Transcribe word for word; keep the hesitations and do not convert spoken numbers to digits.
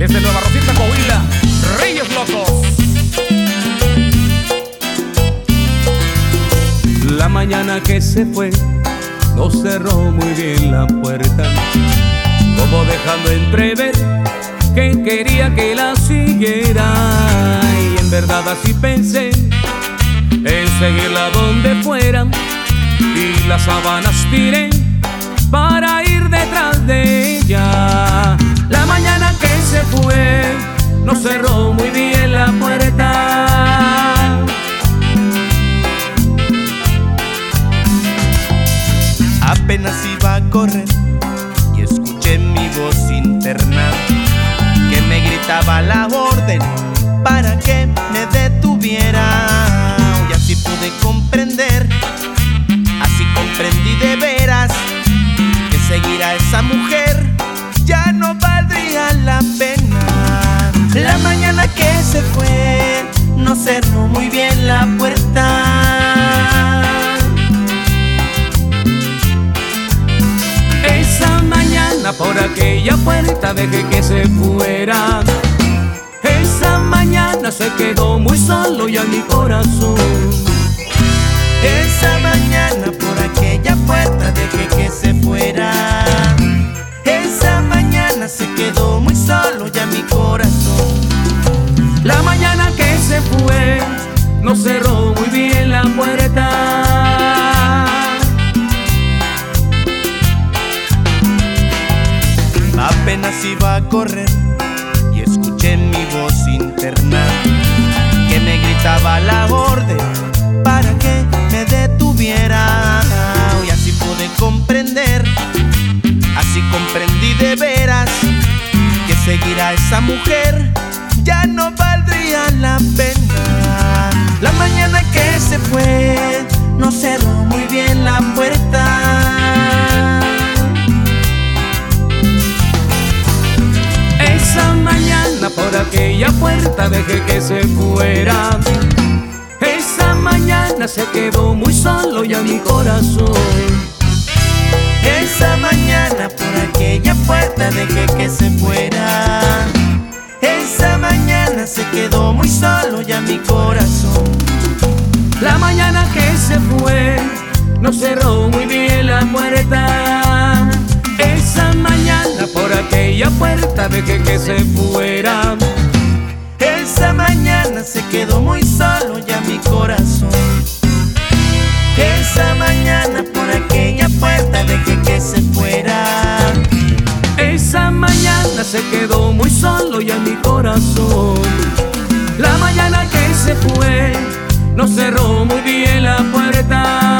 Desde Nueva Rosita, Coahuila, Reyes Locos. La mañana que se fue, no cerró muy bien la puerta, como dejando entrever que quería que la siguiera. Y en verdad así pensé en seguirla donde fuera, y las sábanas tiré para ir detrás de ella. La mañana que se fue, no cerró muy bien la puerta. Apenas iba a correr y escuché mi voz interna que me gritaba la orden para que me detuviera. Y así pude comprender, así comprendí de veras, que seguir a esa mujer ya no valdría la pena. La mañana que se fue, no cerró muy bien la puerta. Esa mañana por aquella puerta dejé que se fuera. Esa mañana se quedó muy solo ya mi corazón. Esa mañana por aquella puerta dejé que se fuera. Esa mañana se quedó muy solo ya mi corazón. La mañana que se fue, no cerró muy bien la puerta. Apenas iba a correr y escuché mi voz interna que me gritaba la orden para que me detuviera. Y así pude comprender, así comprendí de veras, que seguir a esa mujer ya no valdría la pena. La mañana que se fue, no cerró muy bien la puerta. Esa mañana por aquella puerta dejé que se fuera. Esa mañana se quedó muy solo ya mi corazón. Esa mañana por aquella puerta dejé que se fuera. Esa mañana se quedó muy solo ya mi corazón. La mañana que se fue, no cerró muy bien la puerta. Esa mañana por aquella puerta dejé que se fuera. Esa mañana se quedó muy solo ya mi corazón. Esa mañana por aquella puerta dejé que se fuera. Esa mañana se quedó muy solo ya mi corazón. La mañana que se fue, no cerró muy bien la puerta.